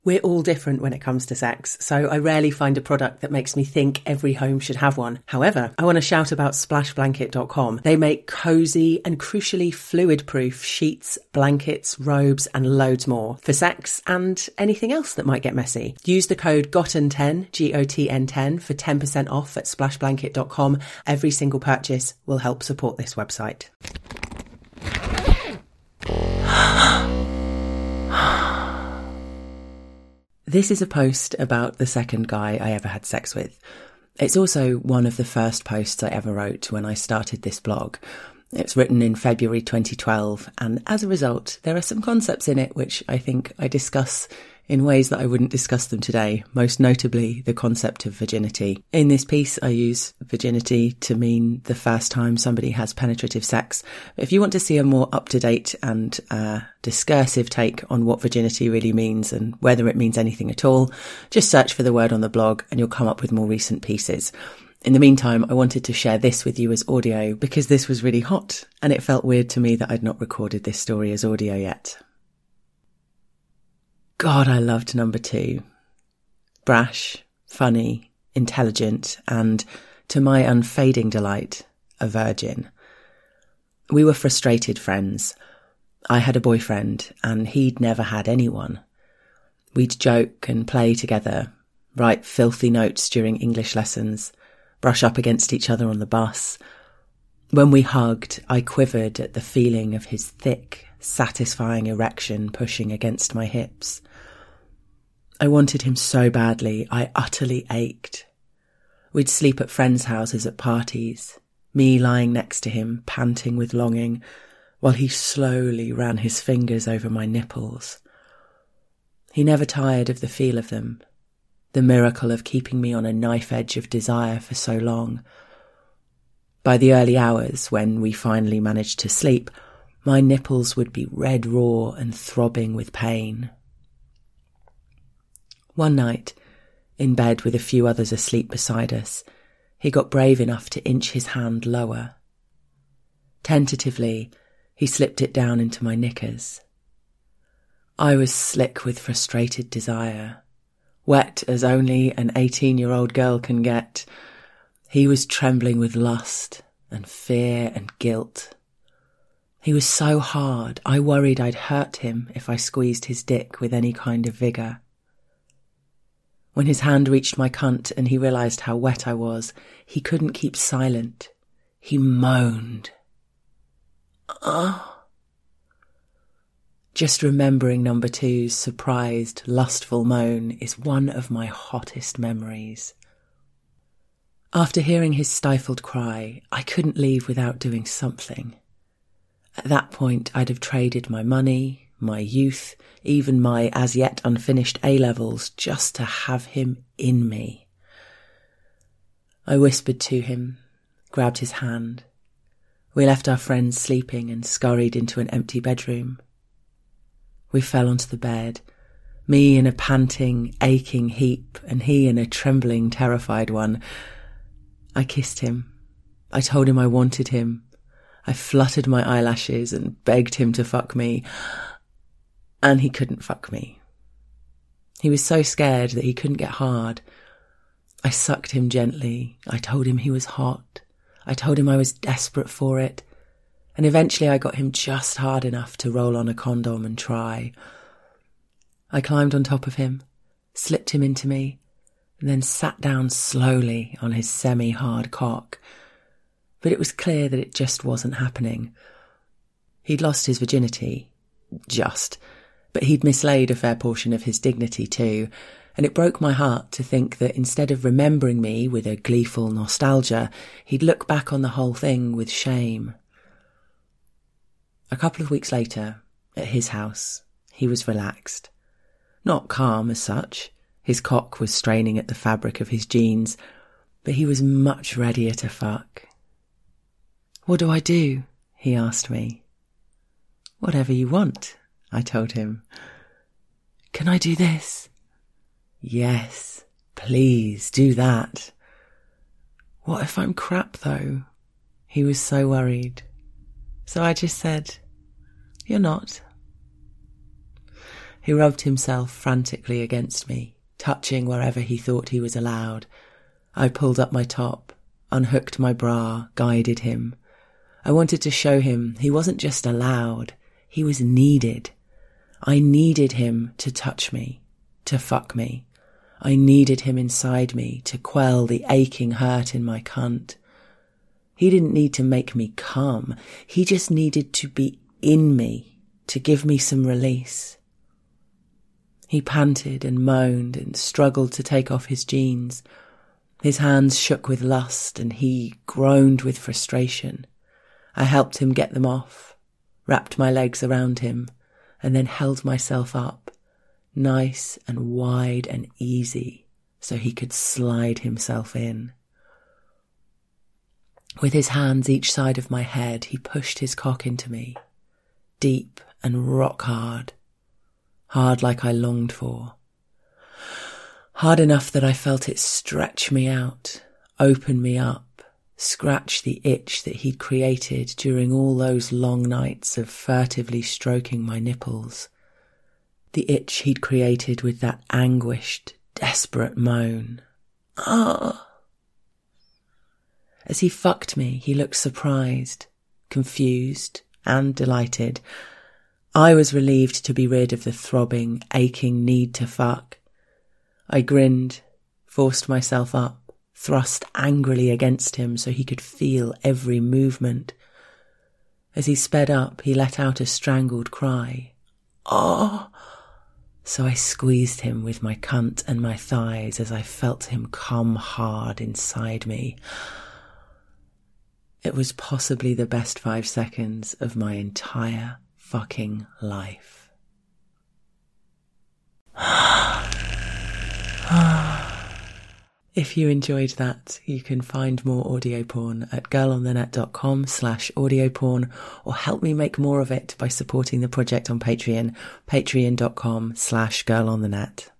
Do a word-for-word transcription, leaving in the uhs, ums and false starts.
We're all different when it comes to sex, so I rarely find a product that makes me think every home should have one. However, I want to shout about splash blanket dot com. They make cosy and crucially fluid-proof sheets, blankets, robes and loads more for sex and anything else that might get messy. Use the code gotten ten, G O T N ten, for ten percent off at splash blanket dot com. Every single purchase will help support this website. This is a post about the second guy I ever had sex with. It's also one of the first posts I ever wrote when I started this blog. It's written in February twenty twelve, and as a result, there are some concepts in it which I think I discuss in ways that I wouldn't discuss them today, most notably the concept of virginity. In this piece, I use virginity to mean the first time somebody has penetrative sex. If you want to see a more up-to-date and uh, discursive take on what virginity really means and whether it means anything at all, just search for the word on the blog and you'll come up with more recent pieces. In the meantime, I wanted to share this with you as audio because this was really hot and it felt weird to me that I'd not recorded this story as audio yet. God, I loved number two. Brash, funny, intelligent, and, to my unfading delight, a virgin. We were frustrated friends. I had a boyfriend, and he'd never had anyone. We'd joke and play together, write filthy notes during English lessons, brush up against each other on the bus. When we hugged, I quivered at the feeling of his thick, satisfying erection pushing against my hips. I wanted him so badly, I utterly ached. We'd sleep at friends' houses at parties, me lying next to him, panting with longing, while he slowly ran his fingers over my nipples. He never tired of the feel of them, the miracle of keeping me on a knife edge of desire for so long. By the early hours, when we finally managed to sleep, my nipples would be red raw and throbbing with pain. One night, in bed with a few others asleep beside us, he got brave enough to inch his hand lower. Tentatively, he slipped it down into my knickers. I was slick with frustrated desire, wet as only an eighteen-year-old girl can get. He was trembling with lust and fear and guilt. He was so hard, I worried I'd hurt him if I squeezed his dick with any kind of vigour. When his hand reached my cunt and he realised how wet I was, he couldn't keep silent. He moaned. Oh. Just remembering number two's surprised, lustful moan is one of my hottest memories. After hearing his stifled cry, I couldn't leave without doing something. At that point, I'd have traded my money, my youth, even my as yet unfinished A-levels, just to have him in me. I whispered to him, grabbed his hand. We left our friends sleeping and scurried into an empty bedroom. We fell onto the bed, me in a panting, aching heap, and he in a trembling, terrified one. I kissed him. I told him I wanted him. I fluttered my eyelashes and begged him to fuck me. And he couldn't fuck me. He was so scared that he couldn't get hard. I sucked him gently. I told him he was hot. I told him I was desperate for it. And eventually I got him just hard enough to roll on a condom and try. I climbed on top of him, slipped him into me, and then sat down slowly on his semi-hard cock. But it was clear that it just wasn't happening. He'd lost his virginity. Just. But he'd mislaid a fair portion of his dignity too, and it broke my heart to think that instead of remembering me with a gleeful nostalgia, he'd look back on the whole thing with shame. A couple of weeks later, at his house, he was relaxed. Not calm as such. His cock was straining at the fabric of his jeans, but he was much readier to fuck. "What do I do?" he asked me. "Whatever you want," I told him. "Can I do this?" "Yes, please do that." "What if I'm crap though?" He was so worried. So I just said, "You're not." He rubbed himself frantically against me, touching wherever he thought he was allowed. I pulled up my top, unhooked my bra, guided him. I wanted to show him he wasn't just allowed, he was needed. I needed him to touch me, to fuck me. I needed him inside me to quell the aching hurt in my cunt. He didn't need to make me come. He just needed to be in me, to give me some release. He panted and moaned and struggled to take off his jeans. His hands shook with lust and he groaned with frustration. I helped him get them off, wrapped my legs around him, and then held myself up, nice and wide and easy, so he could slide himself in. With his hands each side of my head, he pushed his cock into me, deep and rock hard, hard like I longed for. Hard enough that I felt it stretch me out, open me up, scratch the itch that he'd created during all those long nights of furtively stroking my nipples. The itch he'd created with that anguished, desperate moan. Ah! As he fucked me, he looked surprised, confused, and delighted. I was relieved to be rid of the throbbing, aching need to fuck. I grinned, forced myself up, thrust angrily against him so he could feel every movement. As he sped up, he let out a strangled cry. Oh! So I squeezed him with my cunt and my thighs as I felt him come hard inside me. It was possibly the best five seconds of my entire fucking life. If you enjoyed that, you can find more audio porn at girlonthenet.com slash audio porn, or help me make more of it by supporting the project on Patreon, patreon.com slash girlonthenet.